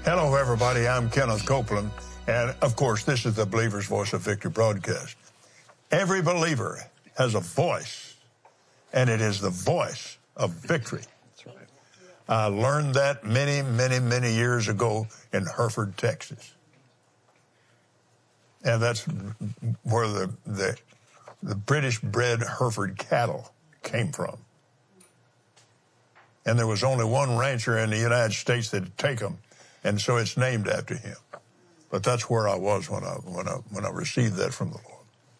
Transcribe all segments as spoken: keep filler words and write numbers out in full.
Hello, everybody. I'm Kenneth Copeland. And, of course, this is the Believer's Voice of Victory broadcast. Every believer has a voice, and it is the voice of victory. That's right. I learned that many, many, many years ago in Hereford, Texas. And that's where the, the, the British-bred Hereford cattle came from. And there was only one rancher in the United States that would take them, and so it's named after him. But that's where I was when I, when I, when I received that from the Lord.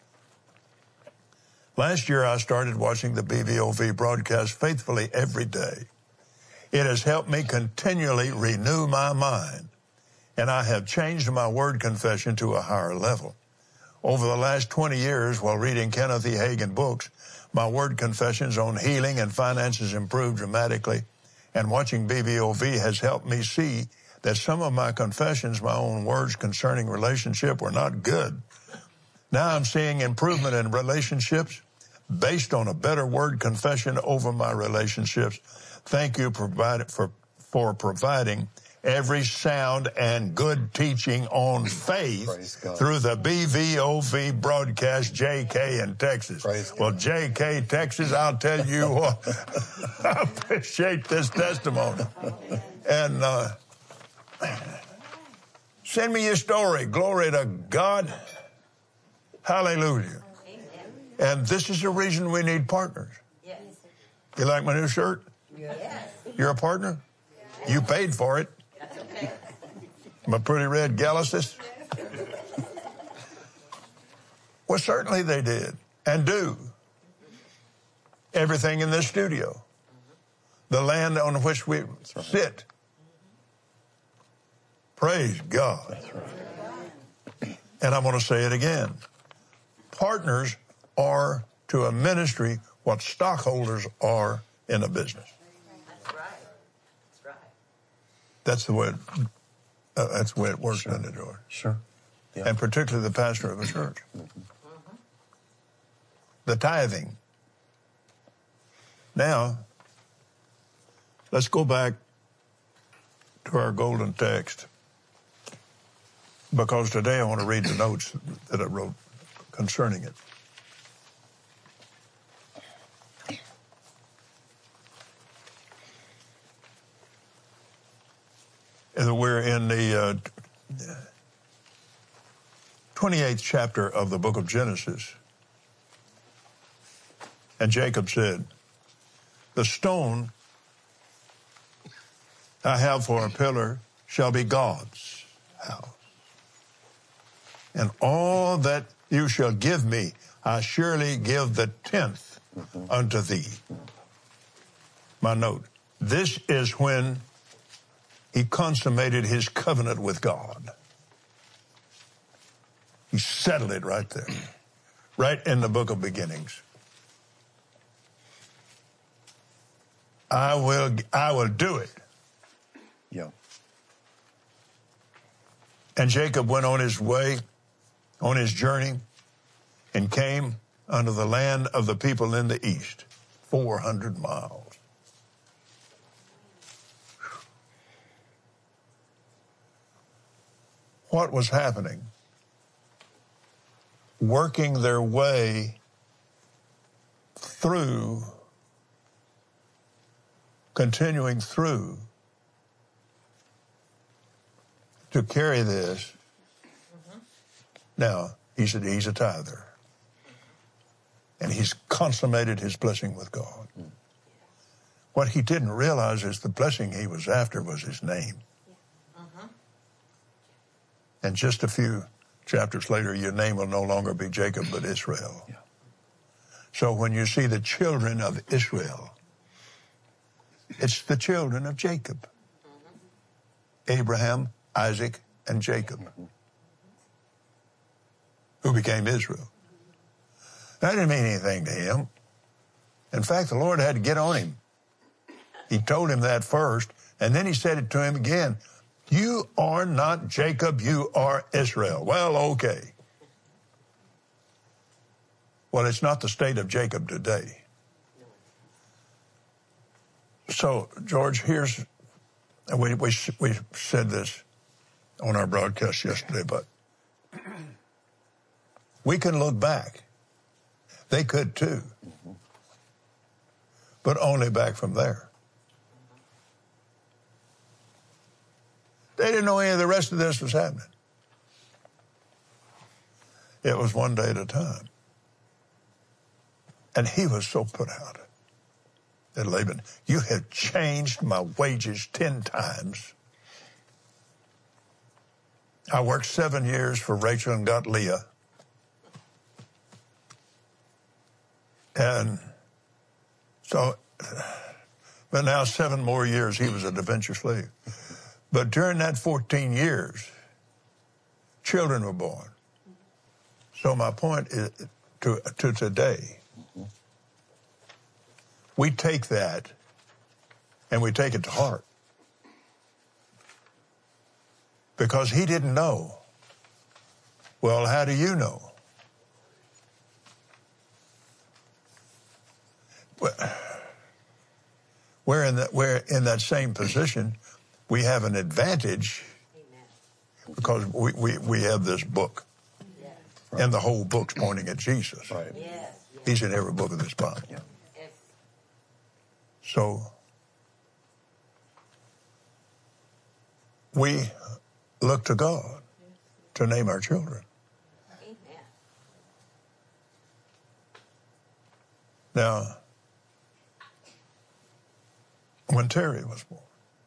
Last year, I started watching the B V O V broadcast faithfully every day. It has helped me continually renew my mind, and I have changed my word confession to a higher level. Over the last twenty years, while reading Kenneth E. Hagin books, my word confessions on healing and finances improved dramatically, and watching B V O V has helped me see that some of my confessions, my own words concerning relationship, were not good. Now I'm seeing improvement in relationships based on a better word confession over my relationships. Thank you provide, for, for providing every sound and good teaching on faith through the B V O V broadcast, J K in Texas. Praise well, God. J K, Texas, I'll tell you what, I appreciate this testimony. And uh, send me your story. Glory to God. Hallelujah. And this is the reason we need partners. Yes. You like my new shirt? Yes. You're a partner? Yes. You paid for it. That's okay. My pretty red Galaxus? Well, certainly they did and do. Everything in this studio. The land on which we right. sit. Praise God. That's right. And I'm going to say it again. Partners are to a ministry what stockholders are in a business. That's right. That's right. That's the way it, uh, that's the way it works, Sure. isn't it, George? Sure. Yeah. And particularly the pastor of a church. Mm-hmm. The tithing. Now, let's go back to our golden text, because today I want to read the notes that I wrote concerning it. And we're in the uh, twenty-eighth chapter of the book of Genesis. And Jacob said, the stone I have for a pillar shall be God's house. And all that you shall give me, I surely give the tenth mm-hmm. unto thee. My note, this is when he consummated his covenant with God. He settled it right there, right in the book of beginnings. I will, I will do it. Yeah. And Jacob went on his way, on his journey, and came unto the land of the people in the east, four hundred miles. What was happening? Working their way through, continuing through to carry this. Mm-hmm. Now, he said he's a tither. And he's consummated his blessing with God. Mm. What he didn't realize is the blessing he was after was his name. Yeah. Uh-huh. And just a few chapters later, your name will no longer be Jacob, but Israel. Yeah. So when you see the children of Israel, it's the children of Jacob. Mm-hmm. Abraham, Isaac, and Jacob, mm-hmm. who became Israel. That didn't mean anything to him. In fact, the Lord had to get on him. He told him that first, and then he said it to him again. You are not Jacob, you are Israel. Well, okay. Well, it's not the state of Jacob today. So, George, here's, we, we, we said this on our broadcast yesterday, but we can look back. They could too, but only back from there. They didn't know any of the rest of this was happening. It was one day at a time. And he was so put out. And Laban, you have changed my wages ten times. I worked seven years for Rachel and got Leah. And so, but now seven more years he was a debenture slave. But during that fourteen years, children were born. So my point is to, to today, we take that and we take it to heart. Because he didn't know. Well, how do you know? We're in that, we're in that same position. We have an advantage. Amen. Because we, we, we have this book. Yes. Right. And the whole book's pointing at Jesus. Right. Yes. Yes. He's in every book of this Bible. Yeah. Yes. So we look to God to name our children. Amen. Now, when Terry was born,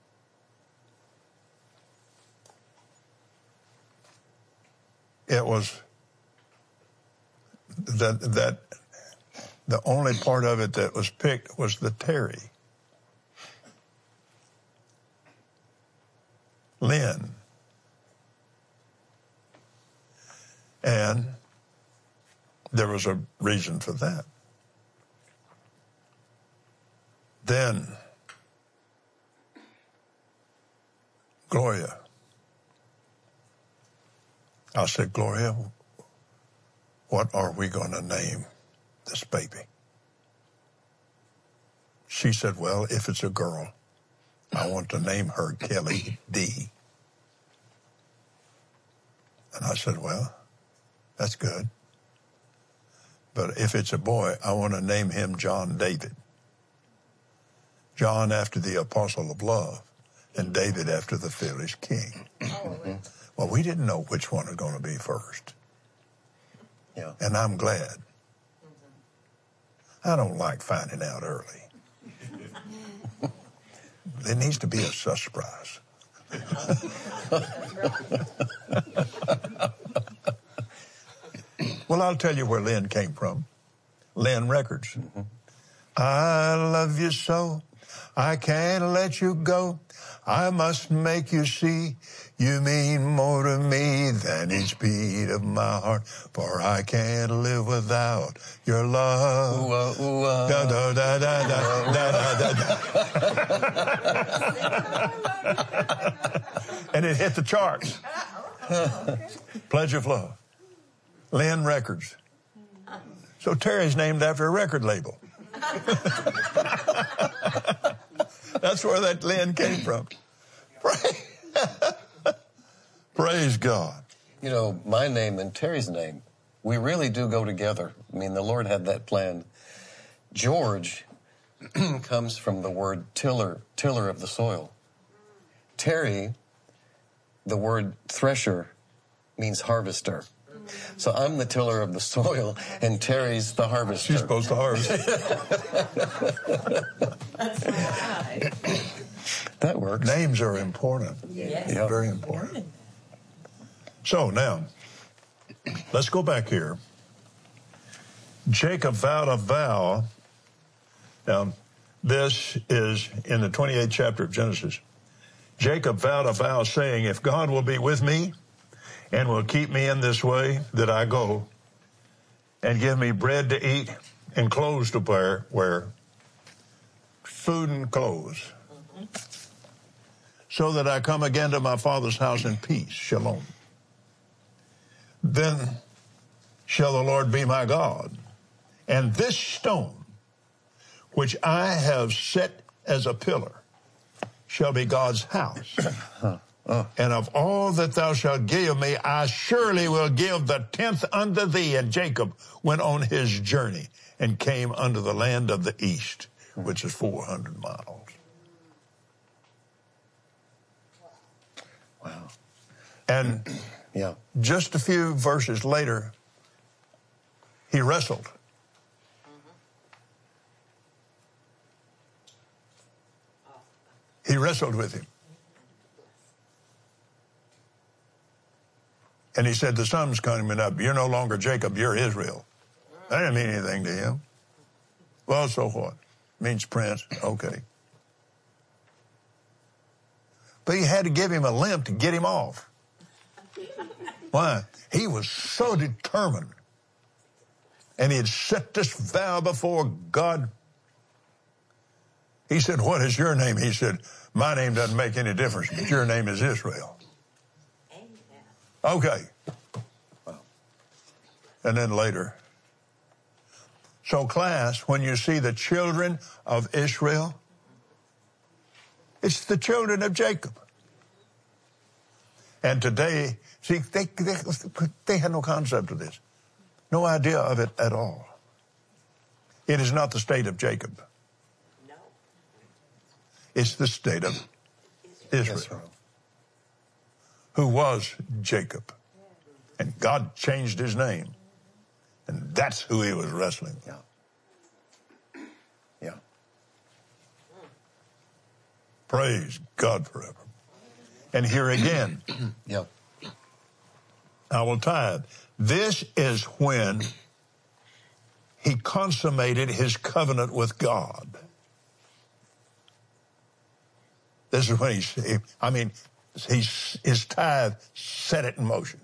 it was that that the only part of it that was picked was the Terry. Lynn. And there was a reason for that. Then Gloria. I said, Gloria, what are we going to name this baby? She said, well, if it's a girl, I want to name her Kelly D. And I said, well, that's good. But if it's a boy, I want to name him John David. John after the apostle of love, and David after the fearless king. Oh, well, we didn't know which one was going to be first. Yeah. And I'm glad. I don't like finding out early. There needs to be a surprise. Well, I'll tell you where Lynn came from. Lynn Records. Mm-hmm. I love you so, I can't let you go. I must make you see you mean more to me than each beat of my heart. For I can't live without your love. Ooh, uh, ooh, uh. Da, da, da, da, da, da, da, da. And it hit the charts. Pledge of Love. Lynn Records. So Terry's named after a record label. That's where that Lynn came from. Praise God. You know, my name and Terry's name, we really do go together. I mean, the Lord had that planned. George comes from the word tiller, tiller of the soil. Terry, the word thresher, means harvester. So I'm the tiller of the soil, and Terry's the harvester. She's supposed to harvest. That's right. That works. Names are important. Yes. Yeah. Very important. So now, let's go back here. Jacob vowed a vow. Now, this is in the twenty-eighth chapter of Genesis. Jacob vowed a vow saying, if God will be with me and will keep me in this way that I go, and give me bread to eat and clothes to wear, wear food and clothes, mm-hmm. so that I come again to my father's house in peace, shalom. Then shall the Lord be my God, and this stone, which I have set as a pillar, shall be God's house. Oh. And of all that thou shalt give me, I surely will give the tenth unto thee. And Jacob went on his journey and came unto the land of the east, which is four hundred miles. Wow. And yeah. just a few verses later, he wrestled. He wrestled with him. And he said, the sun's coming up. You're no longer Jacob, you're Israel. That didn't mean anything to him. Well, so what? Means prince. Okay. But he had to give him a limp to get him off. Why? He was so determined. And he had set this vow before God. He said, what is your name? He said, my name doesn't make any difference, but your name is Israel. Okay. And then later. So class, when you see the children of Israel, it's the children of Jacob. And today, see, they, they, they had no concept of this. No idea of it at all. It is not the state of Jacob. No. It's the state of Israel, Israel, who was Jacob. And God changed his name. And that's who he was wrestling with. Yeah. Yeah. Praise God forever. And here again, yeah. I will tithe. This is when he consummated his covenant with God. This is when he, I mean, he, his tithe set it in motion.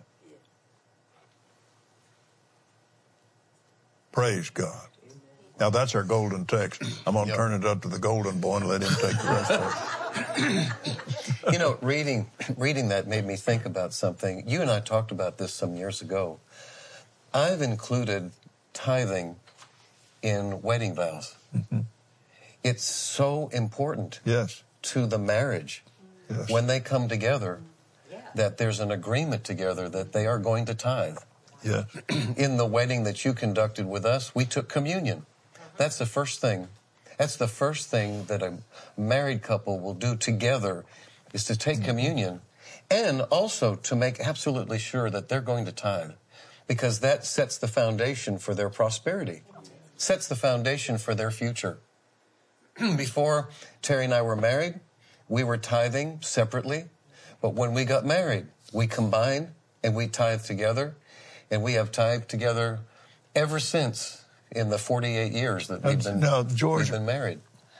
Praise God. Now that's our golden text. I'm going to yep. turn it up to the golden boy and let him take the rest of it. You know, reading reading that made me think about something. You and I talked about this some years ago. I've included tithing in wedding vows. Mm-hmm. It's so important yes. to the marriage yes. when they come together yeah. that there's an agreement together that they are going to tithe. Yes. In the wedding that you conducted with us, we took communion. That's the first thing. That's the first thing that a married couple will do together is to take mm-hmm. communion and also to make absolutely sure that they're going to tithe because that sets the foundation for their prosperity, sets the foundation for their future. Before Terry and I were married, we were tithing separately, but when we got married, we combined and we tithed together. And we have tithed together ever since in the forty-eight years that we've been, now, George, we've been married.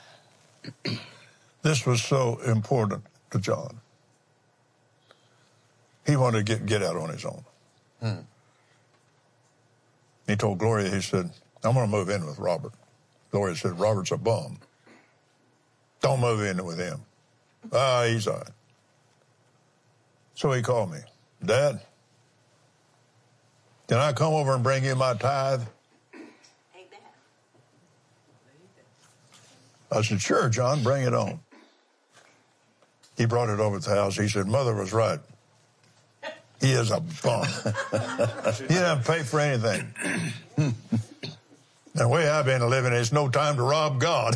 This was so important to John. He wanted to get, get out on his own. Hmm. He told Gloria, he said, I'm going to move in with Robert. Gloria said, Robert's a bum. Don't move in with him. Ah, he's all right. So he called me. Dad, can I come over and bring you my tithe? Amen. I said, sure, John, bring it on. He brought it over to the house. He said, Mother was right. He is a bum. He doesn't pay for anything. The way I've been living, it's no time to rob God.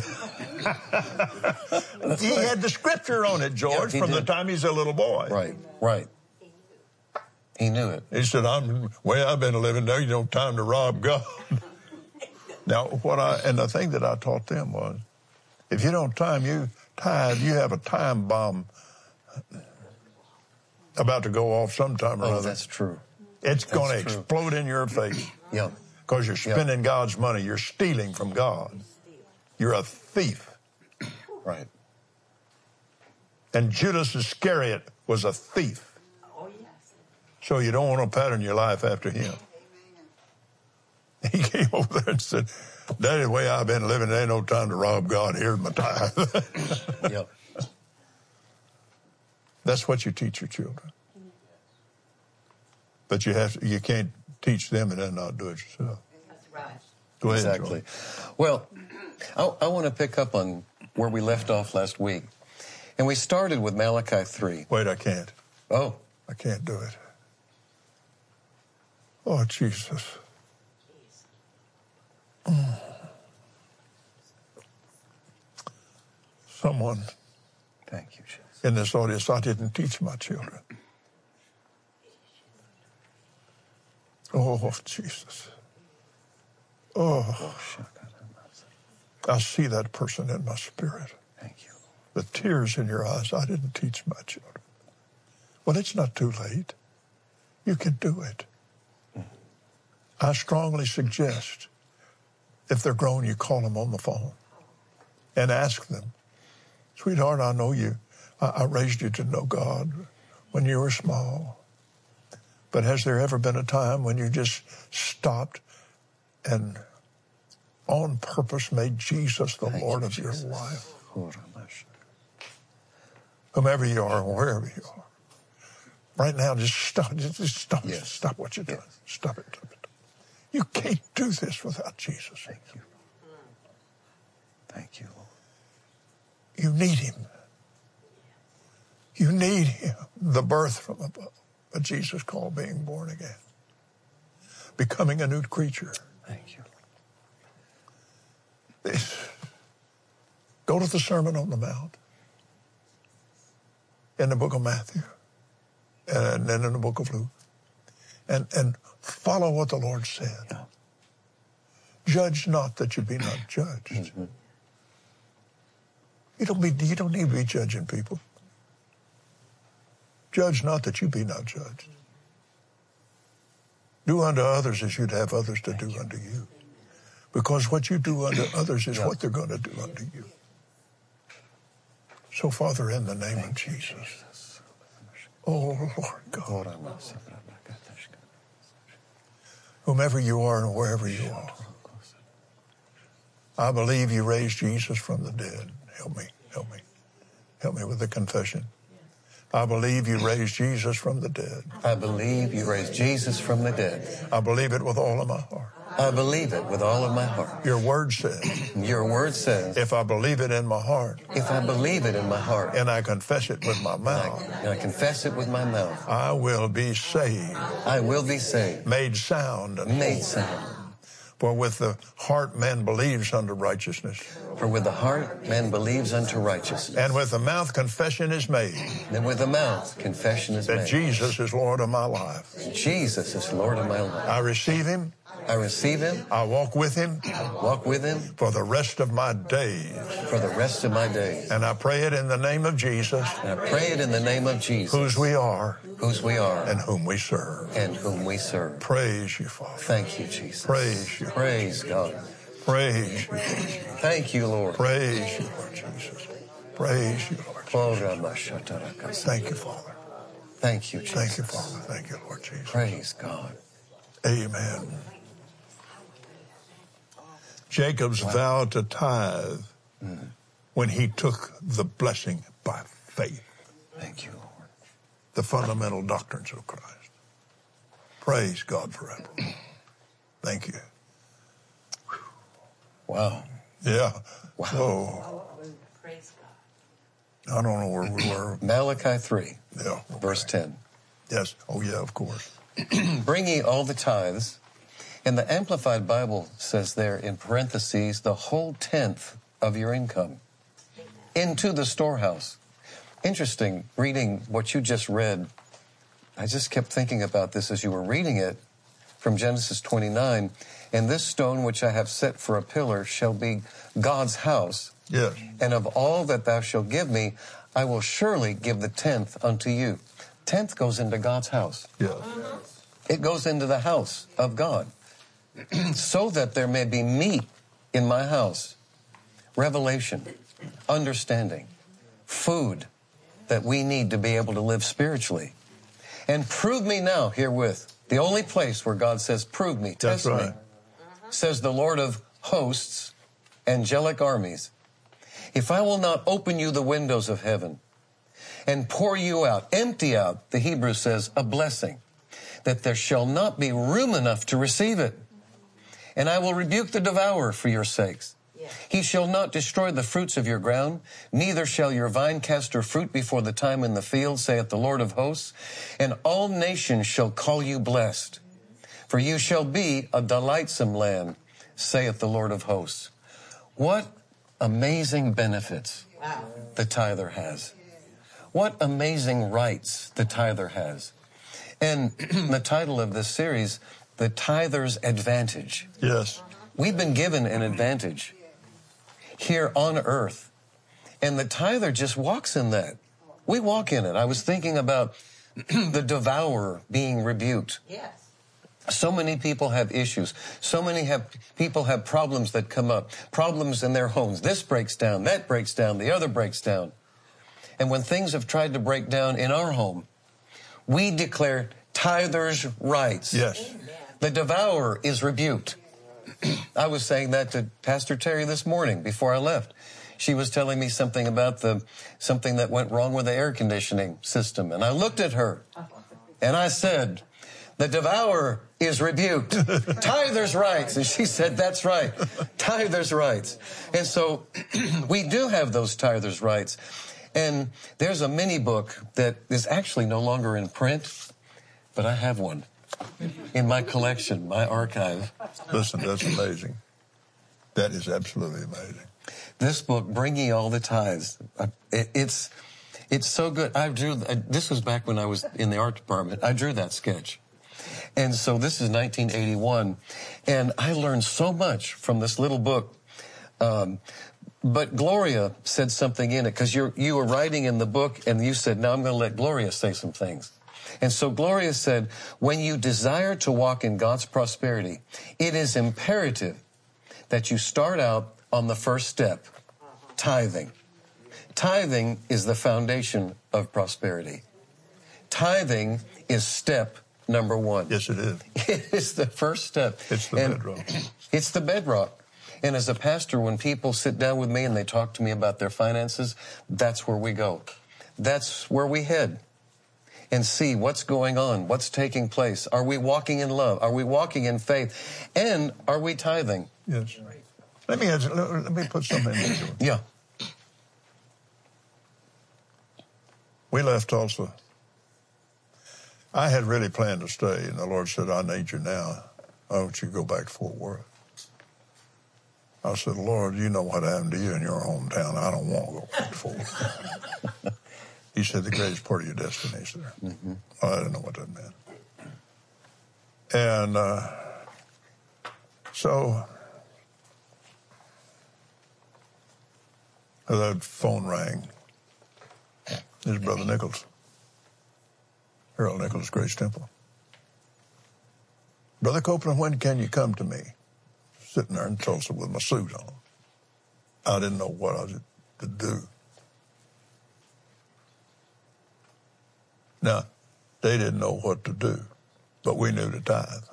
He had the scripture on it, George, yeah, from did. the time he's a little boy. Right, right. He knew it. He said, I'm way I've been living there, you don't have time to rob God. Now, what I, and the thing that I taught them was, if you don't time, you tithe, you have a time bomb about to go off sometime or oh, other. That's true. It's going to explode in your face. Yeah. Because you're spending yeah. God's money. You're stealing from God. You're a thief. Right. And Judas Iscariot was a thief. So you don't want to pattern your life after him. Amen. He came over there and said, Daddy, the way I've been living, there ain't no time to rob God. Here's my tithe. Yep. That's what you teach your children. But you have to, you can't teach them and then not do it yourself. That's right. Go ahead, exactly. Joy. Well, I, I want to pick up on where we left off last week. And we started with Malachi three. Wait, I can't. Oh, I can't do it. Oh, Jesus. Mm. Someone thank you, Jesus. in this audience, I didn't teach my children. Oh, Jesus. Oh, I see that person in my spirit. Thank you. The tears in your eyes, I didn't teach my children. Well, it's not too late. You can do it. I strongly suggest, if they're grown, you call them on the phone and ask them, sweetheart, I know you, I, I raised you to know God when you were small. But has there ever been a time when you just stopped and on purpose made Jesus the Thank Lord you, of Jesus. your life? Whomever you are and wherever you are. Right now, just stop. Just stop. Yes. Stop what you're doing. Yes. Stop it. Stop it. You can't do this without Jesus. Thank you. Thank you, Lord. You need him. You need him. The birth from above. What Jesus called being born again. Becoming a new creature. Thank you. This. Go to the Sermon on the Mount. In the book of Matthew. And then in the book of Luke. And, and follow what the Lord said. Yeah. Judge not that you be not judged. Mm-hmm. You don't be, you don't need to be judging people. Judge not that you be not judged. Do unto others as you'd have others to do unto you. Because what you do unto others is Yeah. what they're going to do unto you. So, Father, in the name of Jesus. Oh, Lord God. Whomever you are and wherever you are. I believe you raised Jesus from the dead. Help me, help me. Help me with the confession. I believe you raised Jesus from the dead. I believe you raised Jesus from the dead. I believe it with all of my heart. I believe it with all of my heart. Your word says, Your word says, if I believe it in my heart if I believe it in my heart and I confess it with my and mouth, I, and I confess it with my mouth, I will be saved, I will be saved, made sound and made whole. sound. For with the heart man believes unto righteousness, For with the heart man believes unto righteousness, and with the mouth confession is made and with the mouth confession is that made. Jesus is Lord of my life. Jesus is Lord of my life. I receive him, I receive him, I walk with him walk with him for the rest of my days. for the rest of my days. And I pray it in the name of Jesus, And I pray it in the name of Jesus, whose we are whose we are and whom we serve. and whom we serve. Praise you, Father. Thank you, Jesus. Praise you. Praise God. Praise you. Thank you, Lord. Praise you, Lord Jesus. Praise you, Lord Jesus. Thank you, Father. Thank you, Jesus. Thank you, Father. Thank you, Lord Jesus. Praise God. Amen. Jacob's vow to tithe when he took the blessing by faith. Thank you, Lord. The fundamental doctrines of Christ. Praise God forever. Thank you. Wow. Yeah. Wow. Oh, Praise God. I don't know where we were. Malachi three, Yeah. verse ten. Yes. Oh, yeah, of course. Bring ye all the tithes. And the Amplified Bible says there in parentheses, the whole tenth of your income into the storehouse. Interesting, reading what you just read. I just kept thinking about this as you were reading it from Genesis twenty-nine. And this stone which I have set for a pillar shall be God's house. Yes. And of all that thou shalt give me, I will surely give the tenth unto you. Tenth goes into God's house. Yes. It goes into the house of God. So that there may be meat in my house. Revelation, understanding, food that we need to be able to live spiritually. And prove me now herewith. The only place where God says, prove me, That's test right. me, says the Lord of hosts, angelic armies. If I will not open you the windows of heaven and pour you out, empty out, the Hebrew says, a blessing, that there shall not be room enough to receive it. And I will rebuke the devourer for your sakes. Yes. He shall not destroy the fruits of your ground, neither shall your vine cast her fruit before the time in the field, saith the Lord of hosts. And all nations shall call you blessed, for you shall be a delightsome land, saith the Lord of hosts. What amazing benefits the tither has. What amazing rights the tither has. And the title of this series, The Tither's Advantage. Yes. We've been given an advantage here on earth. And the tither just walks in that. We walk in it. I was thinking about the devourer being rebuked. Yes. So many people have issues. So many have people have problems that come up. Problems in their homes. This breaks down, that breaks down, the other breaks down. And when things have tried to break down in our home, we declare tither's rights. Yes. Amen. The devourer is rebuked. I was saying that to Pastor Terry this morning before I left. She was telling me something about the something that went wrong with the air conditioning system. And I looked at her and I said, the devourer is rebuked. Tither's rights. And she said, that's right. Tither's rights. And so we do have those tither's rights. And there's a mini book that is actually no longer in print, but I have one in my collection, my archive. Listen, that's amazing. That is absolutely amazing. This book, Bring Ye All the Tithes, uh, it, it's it's so good. I drew, uh, this was back when I was in the art department. I drew that sketch. And so this is nineteen eighty-one, and I learned so much from this little book. Um, but Gloria said something in it, because you you were writing in the book, and you said, now I'm going to let Gloria say some things. And so Gloria said, when you desire to walk in God's prosperity, it is imperative that you start out on the first step, tithing. Tithing is the foundation of prosperity. Tithing is step number one. Yes, it is. It is the first step. It's the And bedrock. It's the bedrock. And as a pastor, when people sit down with me and they talk to me about their finances, that's where we go. That's where we head and see what's going on, what's taking place. Are we walking in love? Are we walking in faith? And are we tithing? Yes. Let me ask, let me put something in there. Yeah. We left Tulsa. I had really planned to stay, and the Lord said, I need you now. I want you to go back to Fort Worth. I said, Lord, you know what happened to you in your hometown. I don't want to go back to Fort Worth. He said, the greatest part of your destiny is there. Mm-hmm. I didn't know what that meant. And uh, so that phone rang. This is Brother Nichols. Harold Nichols, Grace Temple. Brother Copeland, when can you come to me? Sitting there in Tulsa with my suit on. I didn't know what I was to do. Now, they didn't know what to do, but we knew to tithe.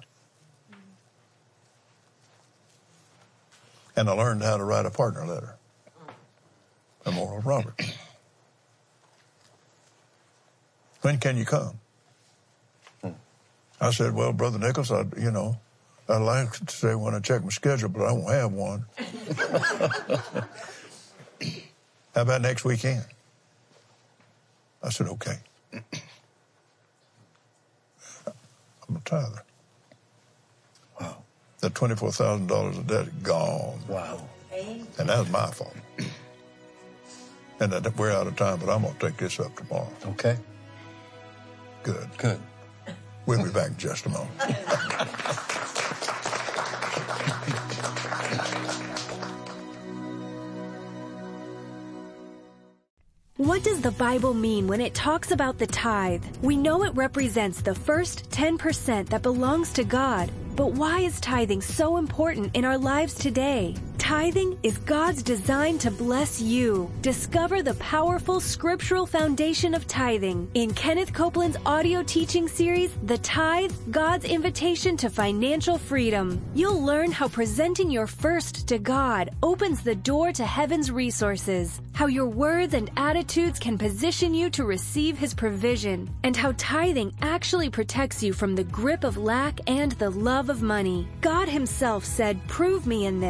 And I learned how to write a partner letter. I'm Oral Robert. When can you come? I said, well, Brother Nichols, I, you know, I'd like to say when I check my schedule, but I won't have one. How about next weekend? I said, okay. I'm a tither. Wow. That twenty-four thousand dollars of debt is gone. Wow. And that was my fault. And that we're out of time, but I'm going to take this up tomorrow. Okay. Good. Good. We'll be back in just a moment. What does the Bible mean when it talks about the tithe? We know it represents the first ten percent that belongs to God. But why is tithing so important in our lives today? Tithing is God's design to bless you. Discover the powerful scriptural foundation of tithing in Kenneth Copeland's audio teaching series, The Tithe, God's Invitation to Financial Freedom. You'll learn how presenting your first to God opens the door to heaven's resources, how your words and attitudes can position you to receive His provision, and how tithing actually protects you from the grip of lack and the love of money. God Himself said, "Prove me in this."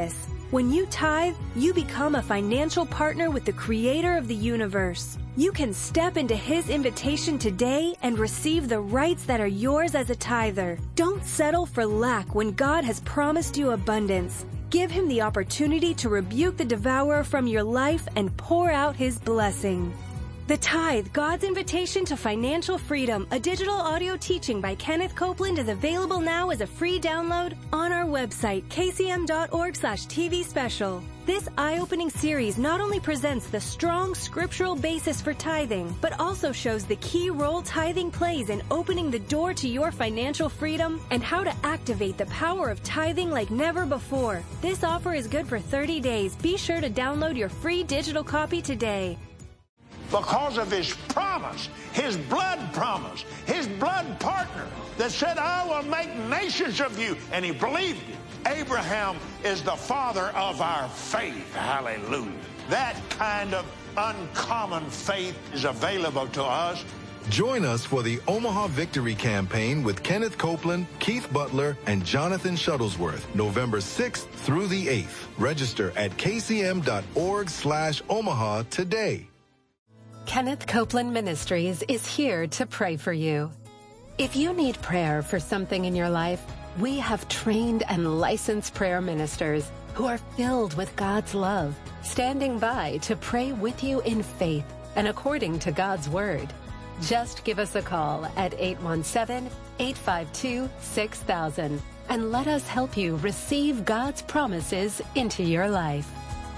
When you tithe, you become a financial partner with the Creator of the universe. You can step into His invitation today and receive the rights that are yours as a tither. Don't settle for lack when God has promised you abundance. Give Him the opportunity to rebuke the devourer from your life and pour out His blessing. The Tithe, God's Invitation to Financial Freedom, a digital audio teaching by Kenneth Copeland, is available now as a free download on our website, k c m dot org slash t v special. This eye-opening series not only presents the strong scriptural basis for tithing, but also shows the key role tithing plays in opening the door to your financial freedom and how to activate the power of tithing like never before. This offer is good for thirty days. Be sure to download your free digital copy today. Because of His promise, His blood promise, His blood partner that said, I will make nations of you. And He believed it. Abraham is the father of our faith. Hallelujah. That kind of uncommon faith is available to us. Join us for the Omaha Victory Campaign with Kenneth Copeland, Keith Butler, and Jonathan Shuttlesworth, November sixth through the eighth. Register at k c m dot org slash Omaha today. Kenneth Copeland Ministries is here to pray for you. If you need prayer for something in your life, we have trained and licensed prayer ministers who are filled with God's love, standing by to pray with you in faith and according to God's Word. Just give us a call at eight one seven, eight five two, six thousand and let us help you receive God's promises into your life.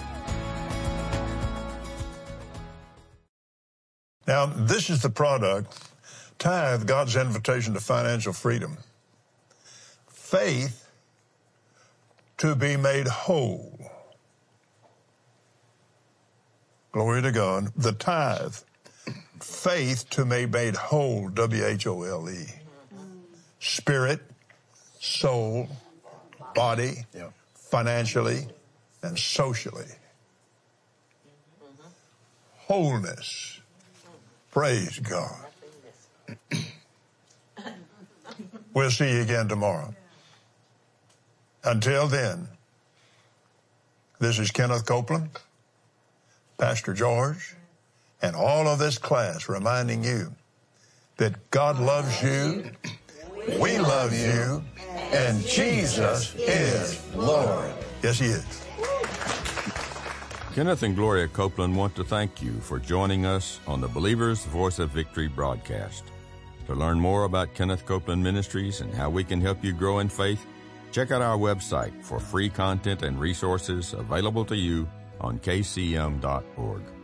Now, this is the product, tithe, God's invitation to financial freedom. Faith to be made whole. Glory to God. The tithe, faith to be made whole, W H O L E. Spirit, soul, body, yeah. Financially, and socially. Wholeness. Praise God. We'll see you again tomorrow. Until then, this is Kenneth Copeland, Pastor George, and all of this class reminding you that God loves you, we love you, and Jesus is Lord. Yes, He is. Kenneth and Gloria Copeland want to thank you for joining us on the Believer's Voice of Victory broadcast. To learn more about Kenneth Copeland Ministries and how we can help you grow in faith, check out our website for free content and resources available to you on k c m dot org.